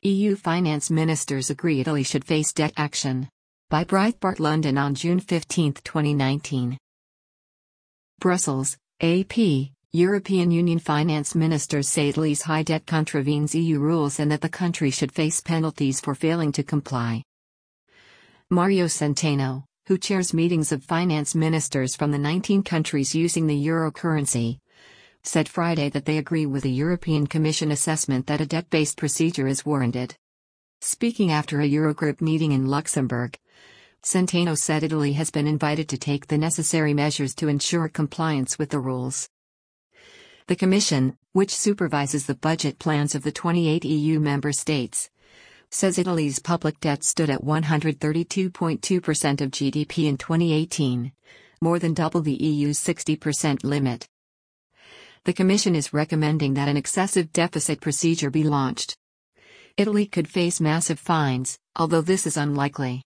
EU finance ministers agree Italy should face debt action. By Breitbart London on June 15, 2019. Brussels, AP. European Union finance ministers say Italy's high debt contravenes EU rules and that the country should face penalties for failing to comply. Mario Centeno, who chairs meetings of finance ministers from the 19 countries using the euro currency, said Friday that they agree with the European Commission assessment that a debt-based procedure is warranted. Speaking after a Eurogroup meeting in Luxembourg, Centeno said Italy has been invited to take the necessary measures to ensure compliance with the rules. The Commission, which supervises the budget plans of the 28 EU member states, says Italy's public debt stood at 132.2% of GDP in 2018, more than double the EU's 60% limit. The Commission is recommending that an excessive deficit procedure be launched. Italy could face massive fines, although this is unlikely.